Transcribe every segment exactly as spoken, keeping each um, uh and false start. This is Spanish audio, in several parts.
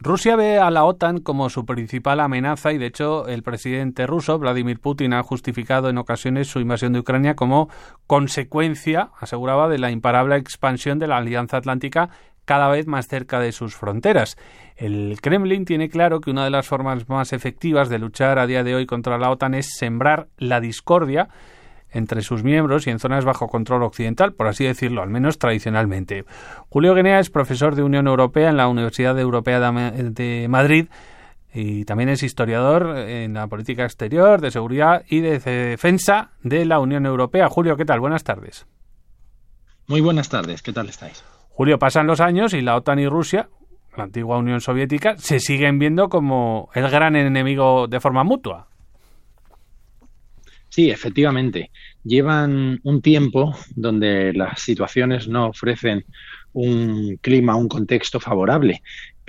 Rusia ve a la OTAN como su principal amenaza y, de hecho, el presidente ruso, Vladimir Putin, ha justificado en ocasiones su invasión de Ucrania como consecuencia, aseguraba, de la imparable expansión de la Alianza Atlántica cada vez más cerca de sus fronteras. El Kremlin tiene claro que una de las formas más efectivas de luchar a día de hoy contra la OTAN es sembrar la discordia entre sus miembros y en zonas bajo control occidental, por así decirlo, al menos tradicionalmente. Julio Guenea es profesor de Unión Europea en la Universidad Europea de Madrid y también es historiador en la política exterior, de seguridad y de defensa de la Unión Europea. Julio, ¿qué tal? Buenas tardes. Muy buenas tardes, ¿qué tal estáis? Julio, pasan los años y la OTAN y Rusia, la antigua Unión Soviética, se siguen viendo como el gran enemigo de forma mutua. Sí, efectivamente. Llevan un tiempo donde las situaciones no ofrecen un clima, un contexto favorable,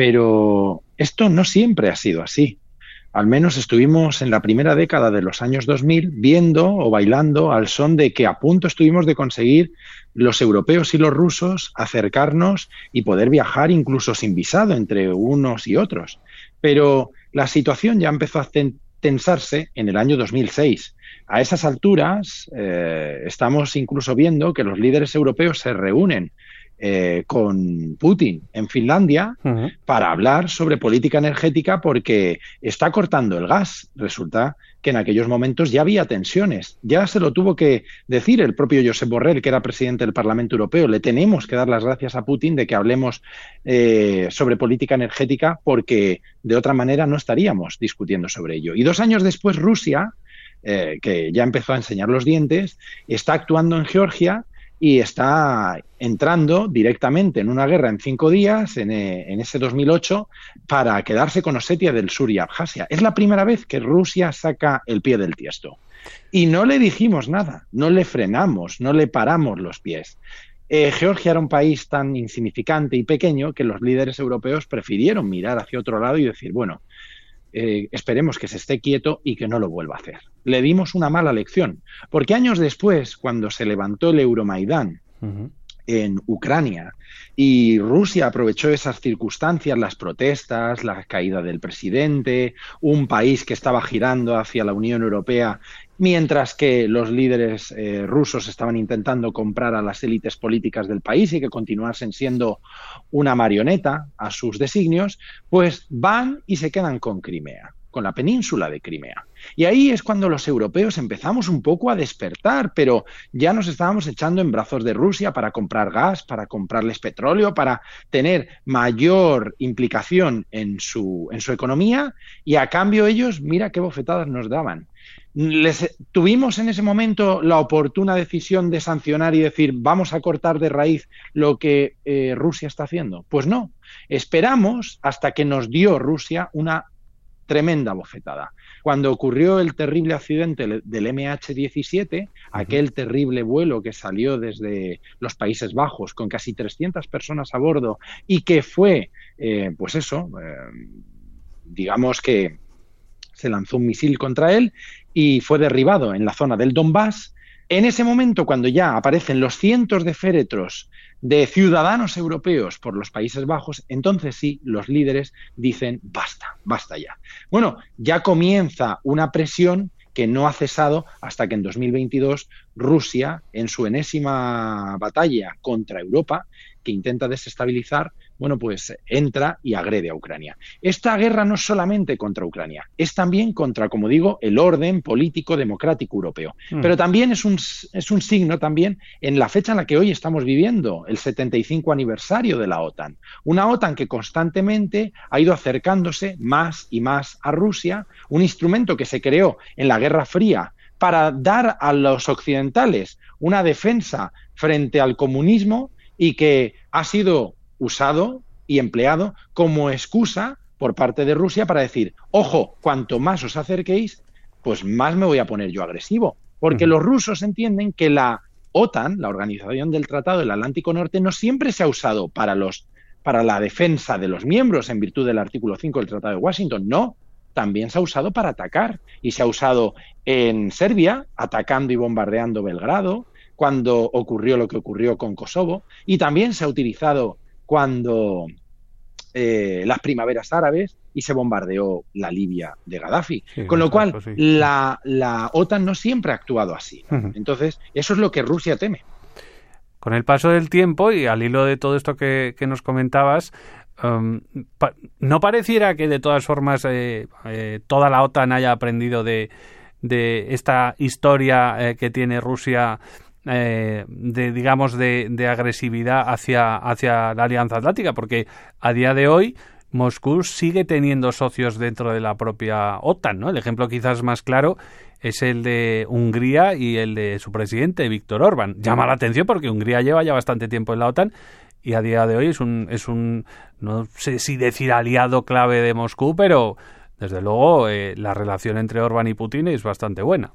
pero esto no siempre ha sido así. Al menos estuvimos en la primera década de los años dos mil viendo o bailando al son de que a punto estuvimos de conseguir los europeos y los rusos acercarnos y poder viajar incluso sin visado entre unos y otros. Pero la situación ya empezó a tensarse en el año dos mil seis. A esas alturas eh, estamos incluso viendo que los líderes europeos se reúnen eh, con Putin en Finlandia uh-huh. para hablar sobre política energética porque está cortando el gas. Resulta que en aquellos momentos ya había tensiones. Ya se lo tuvo que decir el propio Josep Borrell, que era presidente del Parlamento Europeo. Le tenemos que dar las gracias a Putin de que hablemos eh, sobre política energética porque de otra manera no estaríamos discutiendo sobre ello. Y dos años después Rusia, Eh, que ya empezó a enseñar los dientes, está actuando en Georgia y está entrando directamente en una guerra en cinco días, en, eh, en ese dos mil ocho, para quedarse con Osetia del Sur y Abjasia. Es la primera vez que Rusia saca el pie del tiesto. Y no le dijimos nada, no le frenamos, no le paramos los pies. Eh, Georgia era un país tan insignificante y pequeño que los líderes europeos prefirieron mirar hacia otro lado y decir, bueno, Eh, esperemos que se esté quieto y que no lo vuelva a hacer. Le dimos una mala lección, porque años después, cuando se levantó el Euromaidán uh-huh. en Ucrania y Rusia aprovechó esas circunstancias, las protestas, la caída del presidente, un país que estaba girando hacia la Unión Europea, mientras que los líderes eh, rusos estaban intentando comprar a las élites políticas del país y que continuasen siendo una marioneta a sus designios, pues van y se quedan con Crimea, con la península de Crimea. Y ahí es cuando los europeos empezamos un poco a despertar, pero ya nos estábamos echando en brazos de Rusia para comprar gas, para comprarles petróleo, para tener mayor implicación en su, en su economía, y a cambio ellos, mira qué bofetadas nos daban. Les, ¿Tuvimos en ese momento la oportuna decisión de sancionar y decir vamos a cortar de raíz lo que eh, Rusia está haciendo? Pues no. Esperamos hasta que nos dio Rusia una tremenda bofetada. Cuando ocurrió el terrible accidente del eme hache diecisiete, uh-huh. aquel terrible vuelo que salió desde los Países Bajos con casi trescientas personas a bordo y que fue, eh, pues eso, eh, digamos que se lanzó un misil contra él y fue derribado en la zona del Donbass. En ese momento, cuando ya aparecen los cientos de féretros de ciudadanos europeos por los Países Bajos, entonces sí, los líderes dicen basta, basta ya. Bueno, ya comienza una presión que no ha cesado hasta que en dos mil veintidós Rusia, en su enésima batalla contra Europa, que intenta desestabilizar, bueno, pues entra y agrede a Ucrania. Esta guerra no es solamente contra Ucrania, es también contra, como digo, el orden político democrático europeo. Mm. Pero también es un, es un signo también en la fecha en la que hoy estamos viviendo, el setenta y cinco aniversario de la OTAN. Una OTAN que constantemente ha ido acercándose más y más a Rusia, un instrumento que se creó en la Guerra Fría para dar a los occidentales una defensa frente al comunismo y que ha sido usado y empleado como excusa por parte de Rusia para decir, ojo, cuanto más os acerquéis, pues más me voy a poner yo agresivo. Porque uh-huh. los rusos entienden que la OTAN, la Organización del Tratado del Atlántico Norte, no siempre se ha usado para, los, para la defensa de los miembros en virtud del artículo cinco del Tratado de Washington. No, también se ha usado para atacar. Y se ha usado en Serbia, atacando y bombardeando Belgrado, cuando ocurrió lo que ocurrió con Kosovo, y también se ha utilizado cuando eh, las primaveras árabes y se bombardeó la Libia de Gaddafi. Sí, Con lo cual, sí. la, la OTAN no siempre ha actuado así. Uh-huh. Entonces, eso es lo que Rusia teme. Con el paso del tiempo y al hilo de todo esto que, que nos comentabas, um, pa- no pareciera que de todas formas eh, eh, toda la OTAN haya aprendido de, de esta historia eh, que tiene Rusia, eh, de digamos de, de agresividad hacia, hacia la Alianza Atlántica, porque a día de hoy Moscú sigue teniendo socios dentro de la propia OTAN, ¿no? El ejemplo quizás más claro es el de Hungría y el de su presidente, Víctor Orbán. Llama la atención porque Hungría lleva ya bastante tiempo en la OTAN y a día de hoy es un, es un no sé si decir aliado clave de Moscú, pero desde luego eh, la relación entre Orbán y Putin es bastante buena.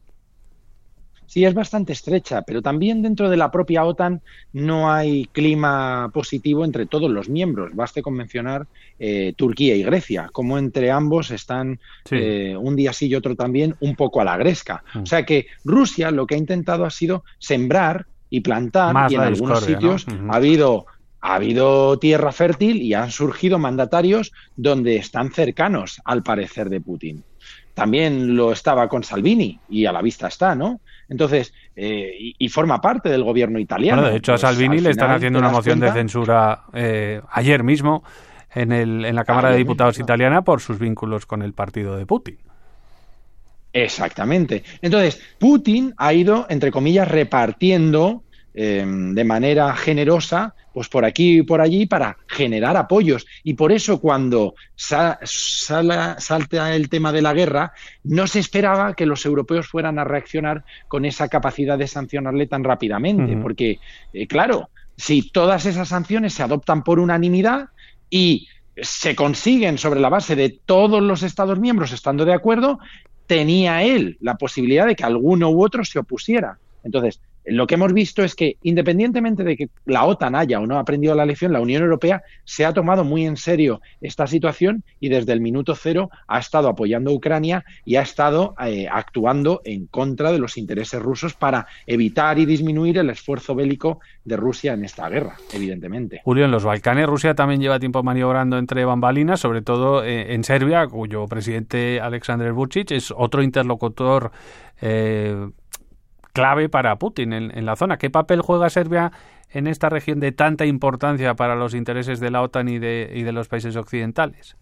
Sí, es bastante estrecha, pero también dentro de la propia OTAN no hay clima positivo entre todos los miembros. Baste con mencionar eh, Turquía y Grecia, como entre ambos están sí. eh, un día sí y otro también un poco a la gresca. Mm. O sea que Rusia lo que ha intentado ha sido sembrar y plantar, Más y en algunos sitios, ¿no? uh-huh. ha habido... Ha habido tierra fértil y han surgido mandatarios donde están cercanos, al parecer, de Putin. También lo estaba con Salvini y a la vista está, ¿no? Entonces, eh, y, y forma parte del gobierno italiano. Bueno, de hecho, pues, a Salvini le están haciendo una moción cuenta? de censura eh, ayer mismo en, el, en la Cámara ayer de Diputados mismo. italiana por sus vínculos con el partido de Putin. Exactamente. Entonces, Putin ha ido, entre comillas, repartiendo eh, de manera generosa pues por aquí y por allí para generar apoyos. Y por eso cuando sa- sala, salta el tema de la guerra, no se esperaba que los europeos fueran a reaccionar con esa capacidad de sancionarle tan rápidamente. Uh-huh. Porque, eh, claro, si todas esas sanciones se adoptan por unanimidad y se consiguen sobre la base de todos los Estados miembros estando de acuerdo, tenía él la posibilidad de que alguno u otro se opusiera. Entonces, lo que hemos visto es que, independientemente de que la OTAN haya o no aprendido la lección, la Unión Europea se ha tomado muy en serio esta situación y desde el minuto cero ha estado apoyando a Ucrania y ha estado eh, actuando en contra de los intereses rusos para evitar y disminuir el esfuerzo bélico de Rusia en esta guerra, evidentemente. Julio, en los Balcanes Rusia también lleva tiempo maniobrando entre bambalinas, sobre todo eh, en Serbia, cuyo presidente Aleksandar Vučić es otro interlocutor eh, clave para Putin en, en la zona. ¿Qué papel juega Serbia en esta región de tanta importancia para los intereses de la OTAN y de, y de los países occidentales?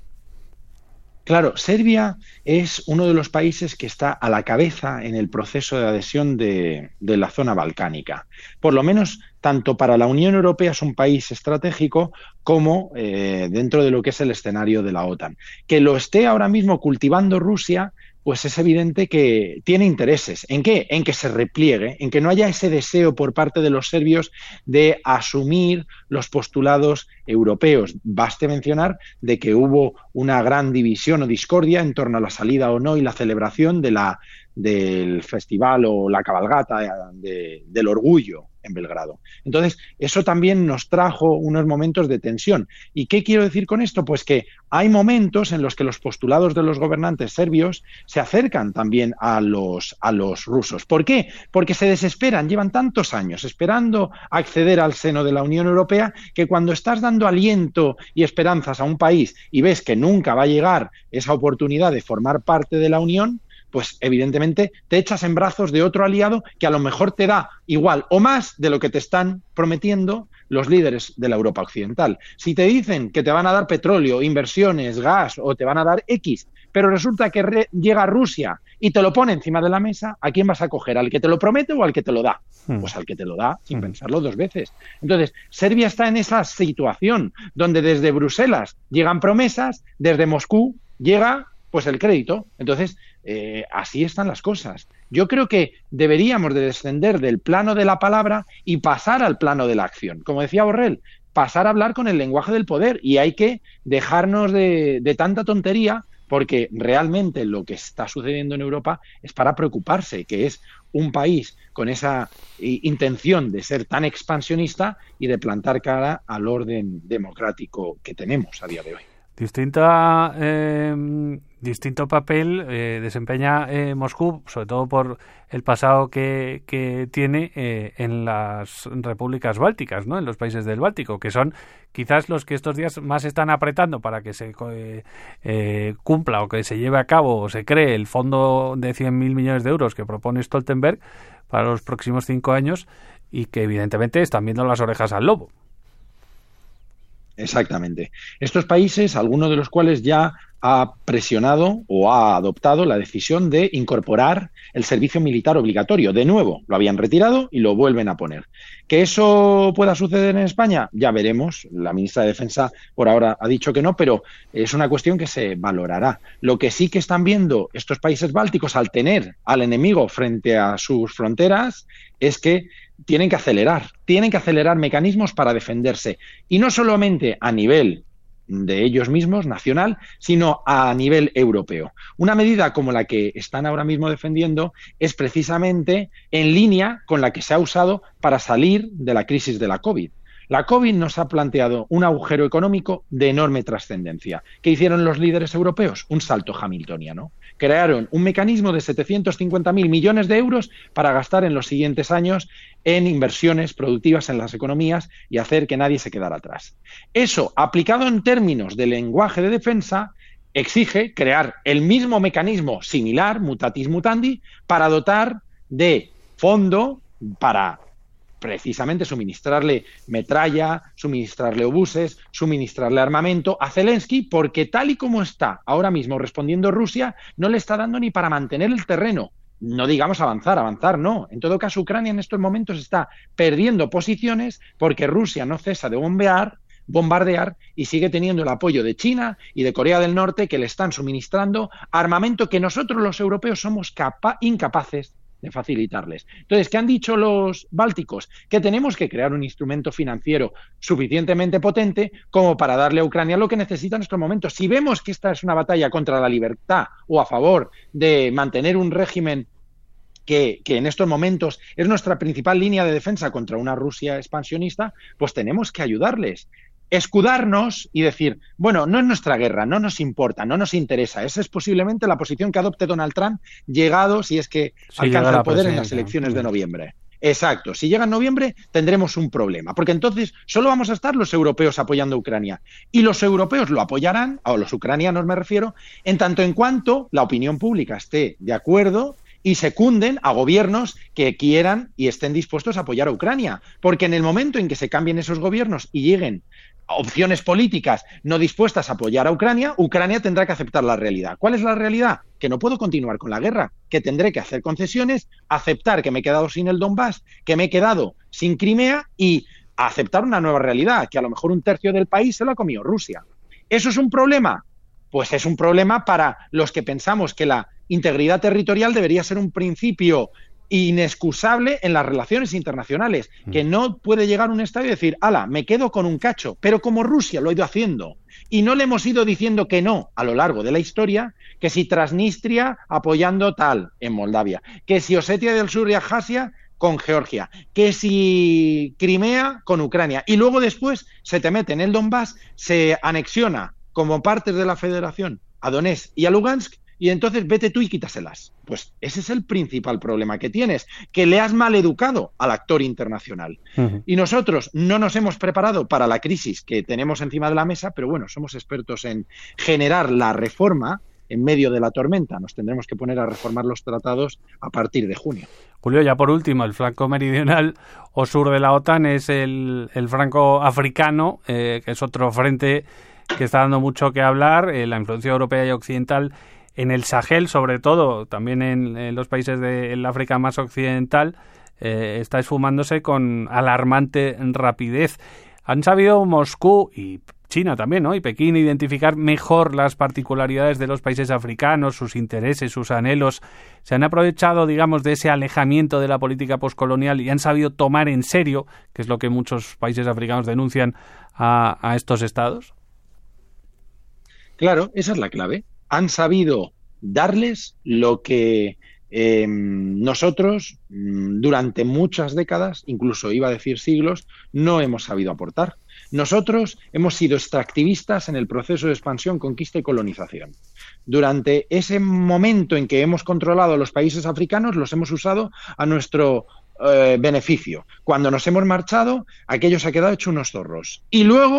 Claro, Serbia es uno de los países que está a la cabeza en el proceso de adhesión de, de la zona balcánica. Por lo menos, tanto para la Unión Europea es un país estratégico como eh, dentro de lo que es el escenario de la OTAN. Que lo esté ahora mismo cultivando Rusia, pues es evidente que tiene intereses. ¿En qué? En que se repliegue, en que no haya ese deseo por parte de los serbios de asumir los postulados europeos. Baste mencionar de que hubo una gran división o discordia en torno a la salida o no y la celebración de la, del festival o la cabalgata de, del orgullo en Belgrado. Entonces, eso también nos trajo unos momentos de tensión. ¿Y qué quiero decir con esto? Pues que hay momentos en los que los postulados de los gobernantes serbios se acercan también a los, a los rusos. ¿Por qué? Porque se desesperan, llevan tantos años esperando acceder al seno de la Unión Europea que cuando estás dando aliento y esperanzas a un país y ves que nunca va a llegar esa oportunidad de formar parte de la Unión, pues evidentemente te echas en brazos de otro aliado que a lo mejor te da igual o más de lo que te están prometiendo los líderes de la Europa occidental. Si te dicen que te van a dar petróleo, inversiones, gas o te van a dar X, pero resulta que re- llega Rusia y te lo pone encima de la mesa, ¿a quién vas a coger? ¿Al que te lo promete o al que te lo da? Hmm. Pues al que te lo da sin hmm. pensarlo dos veces. Entonces, Serbia está en esa situación donde desde Bruselas llegan promesas, desde Moscú llega pues el crédito. Entonces, eh, así están las cosas. Yo creo que deberíamos de descender del plano de la palabra y pasar al plano de la acción. Como decía Borrell, pasar a hablar con el lenguaje del poder y hay que dejarnos de, de tanta tontería porque realmente lo que está sucediendo en Europa es para preocuparse, que es un país con esa intención de ser tan expansionista y de plantar cara al orden democrático que tenemos a día de hoy. Distinta, eh, distinto papel eh, desempeña eh, Moscú, sobre todo por el pasado que, que tiene eh, en las repúblicas bálticas, ¿no? En los países del Báltico, que son quizás los que estos días más están apretando para que se eh, eh, cumpla o que se lleve a cabo o se cree el fondo de cien mil millones de euros que propone Stoltenberg para los próximos cinco años y que evidentemente están viendo las orejas al lobo. Exactamente. Estos países, algunos de los cuales ya ha presionado o ha adoptado la decisión de incorporar el servicio militar obligatorio. De nuevo, lo habían retirado y lo vuelven a poner. ¿Que eso pueda suceder en España? Ya veremos. La ministra de Defensa por ahora ha dicho que no, pero es una cuestión que se valorará. Lo que sí que están viendo estos países bálticos al tener al enemigo frente a sus fronteras es que tienen que acelerar, tienen que acelerar mecanismos para defenderse. Y no solamente a nivel de ellos mismos, nacional, sino a nivel europeo. Una medida como la que están ahora mismo defendiendo es precisamente en línea con la que se ha usado para salir de la crisis de la COVID. La COVID nos ha planteado un agujero económico de enorme trascendencia. ¿Qué hicieron los líderes europeos? Un salto hamiltoniano. Crearon un mecanismo de setecientos cincuenta mil millones de euros para gastar en los siguientes años en inversiones productivas en las economías y hacer que nadie se quedara atrás. Eso, aplicado en términos de lenguaje de defensa, exige crear el mismo mecanismo similar, mutatis mutandi, para dotar de fondo para precisamente suministrarle metralla, suministrarle obuses, suministrarle armamento a Zelensky, porque tal y como está ahora mismo respondiendo Rusia, no le está dando ni para mantener el terreno. No digamos avanzar, avanzar no. En todo caso, Ucrania en estos momentos está perdiendo posiciones porque Rusia no cesa de bombear, bombardear y sigue teniendo el apoyo de China y de Corea del Norte, que le están suministrando armamento que nosotros los europeos somos capa- incapaces de facilitarles. Entonces, ¿qué han dicho los bálticos? Que tenemos que crear un instrumento financiero suficientemente potente como para darle a Ucrania lo que necesita en estos momentos. Si vemos que esta es una batalla contra la libertad o a favor de mantener un régimen que, que en estos momentos es nuestra principal línea de defensa contra una Rusia expansionista, pues tenemos que ayudarles. Escudarnos y decir, bueno, no es nuestra guerra, no nos importa, no nos interesa. Esa es posiblemente la posición que adopte Donald Trump, llegado, si es que sí, alcanza el poder en las elecciones de noviembre. Exacto. Si llega en noviembre, tendremos un problema, porque entonces solo vamos a estar los europeos apoyando a Ucrania. Y los europeos lo apoyarán, o los ucranianos me refiero, en tanto en cuanto la opinión pública esté de acuerdo y secunden a gobiernos que quieran y estén dispuestos a apoyar a Ucrania. Porque en el momento en que se cambien esos gobiernos y lleguen opciones políticas no dispuestas a apoyar a Ucrania, Ucrania tendrá que aceptar la realidad. ¿Cuál es la realidad? Que no puedo continuar con la guerra, que tendré que hacer concesiones, aceptar que me he quedado sin el Donbass, que me he quedado sin Crimea y aceptar una nueva realidad, que a lo mejor un tercio del país se lo ha comido Rusia. ¿Eso es un problema? Pues es un problema para los que pensamos que la integridad territorial debería ser un principio inexcusable en las relaciones internacionales, que no puede llegar un Estado y decir, ala, me quedo con un cacho, pero como Rusia lo ha ido haciendo y no le hemos ido diciendo que no a lo largo de la historia, que si Transnistria apoyando tal en Moldavia, que si Osetia del Sur y Abjasia con Georgia, que si Crimea con Ucrania, y luego después se te mete en el Donbass, se anexiona como partes de la federación a Donetsk y a Lugansk, y entonces vete tú y quítaselas. Pues ese es el principal problema que tienes, que le has maleducado al actor internacional. Uh-huh. Y nosotros no nos hemos preparado para la crisis que tenemos encima de la mesa, pero bueno, somos expertos en generar la reforma en medio de la tormenta. Nos tendremos que poner a reformar los tratados a partir de junio. Julio, ya por último, el flanco meridional o sur de la OTAN es el, el flanco africano, eh, que es otro frente que está dando mucho que hablar, eh, la influencia europea y occidental en el Sahel, sobre todo, también en, en los países del África más occidental, eh, está esfumándose con alarmante rapidez. Han sabido Moscú y China también, ¿no?, y Pekín identificar mejor las particularidades de los países africanos, sus intereses, sus anhelos. Se han aprovechado, digamos, de ese alejamiento de la política poscolonial y han sabido tomar en serio, que es lo que muchos países africanos denuncian a, a estos estados. Claro, esa es la clave. Han sabido darles lo que eh, nosotros durante muchas décadas, incluso iba a decir siglos, no hemos sabido aportar. Nosotros hemos sido extractivistas en el proceso de expansión, conquista y colonización. Durante ese momento en que hemos controlado a los países africanos, los hemos usado a nuestro eh, beneficio. Cuando nos hemos marchado, aquello se ha quedado hecho unos zorros. Y luego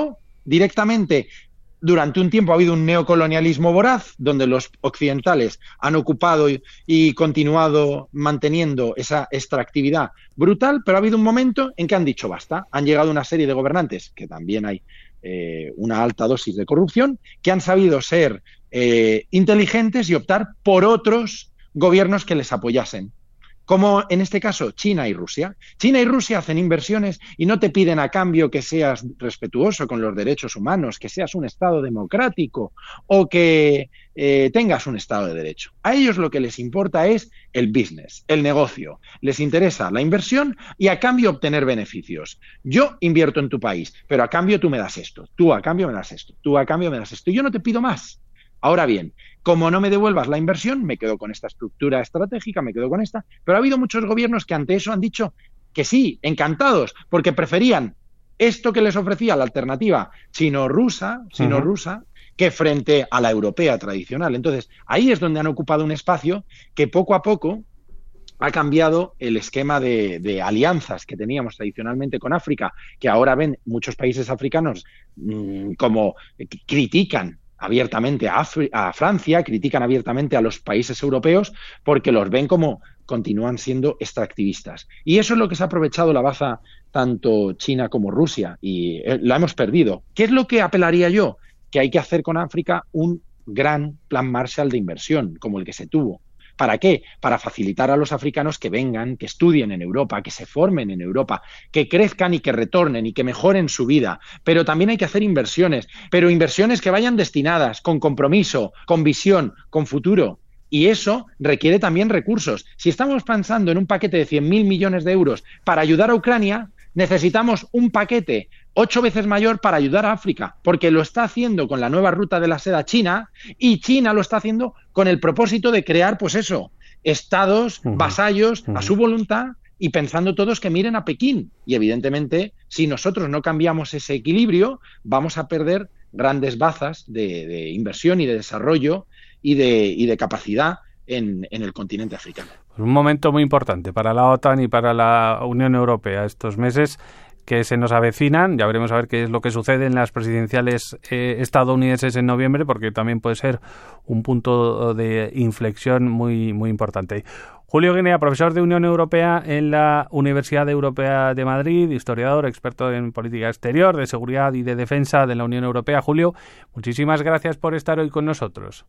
directamente. Durante un tiempo ha habido un neocolonialismo voraz, donde los occidentales han ocupado y, y continuado manteniendo esa extractividad brutal, pero ha habido un momento en que han dicho basta. Han llegado una serie de gobernantes, que también hay eh, una alta dosis de corrupción, que han sabido ser eh, inteligentes y optar por otros gobiernos que les apoyasen. Como en este caso China y Rusia. China y Rusia hacen inversiones y no te piden a cambio que seas respetuoso con los derechos humanos, que seas un Estado democrático o que eh, tengas un Estado de Derecho. A ellos lo que les importa es el business, el negocio. Les interesa la inversión y a cambio obtener beneficios. Yo invierto en tu país, pero a cambio tú me das esto, tú a cambio me das esto, tú a cambio me das esto. Y yo no te pido más. Ahora bien, como no me devuelvas la inversión, me quedo con esta estructura estratégica, me quedo con esta, pero ha habido muchos gobiernos que ante eso han dicho que sí, encantados, porque preferían esto que les ofrecía la alternativa chino-rusa, chino-rusa, uh-huh. que frente a la europea tradicional. Entonces, ahí es donde han ocupado un espacio que poco a poco ha cambiado el esquema de, de alianzas que teníamos tradicionalmente con África, que ahora ven muchos países africanos mmm, como critican abiertamente a, Afri- a Francia, critican abiertamente a los países europeos porque los ven como continúan siendo extractivistas. Y eso es lo que se ha aprovechado la baza tanto China como Rusia y eh, la hemos perdido. ¿Qué es lo que apelaría yo? Que hay que hacer con África un gran plan Marshall de inversión, como el que se tuvo. ¿Para qué? Para facilitar a los africanos que vengan, que estudien en Europa, que se formen en Europa, que crezcan y que retornen y que mejoren su vida. Pero también hay que hacer inversiones, pero inversiones que vayan destinadas, con compromiso, con visión, con futuro. Y eso requiere también recursos. Si estamos pensando en un paquete de cien mil millones de euros para ayudar a Ucrania, necesitamos un paquete ocho veces mayor para ayudar a África, porque lo está haciendo con la nueva ruta de la seda China y China lo está haciendo con el propósito de crear, pues eso, estados, uh-huh. vasallos, uh-huh. a su voluntad y pensando todos que miren a Pekín. Y evidentemente, si nosotros no cambiamos ese equilibrio, vamos a perder grandes bazas de, de inversión y de desarrollo y de, y de capacidad en, en el continente africano. Un momento muy importante para la OTAN y para la Unión Europea estos meses que se nos avecinan. Ya veremos a ver qué es lo que sucede en las presidenciales eh, estadounidenses en noviembre, porque también puede ser un punto de inflexión muy, muy importante. Julio Guinea, profesor de Unión Europea en la Universidad Europea de Madrid, historiador, experto en política exterior, de seguridad y de defensa de la Unión Europea. Julio, muchísimas gracias por estar hoy con nosotros.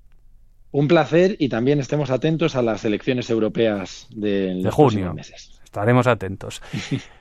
Un placer y también estemos atentos a las elecciones europeas de, de junio. Meses. Estaremos atentos.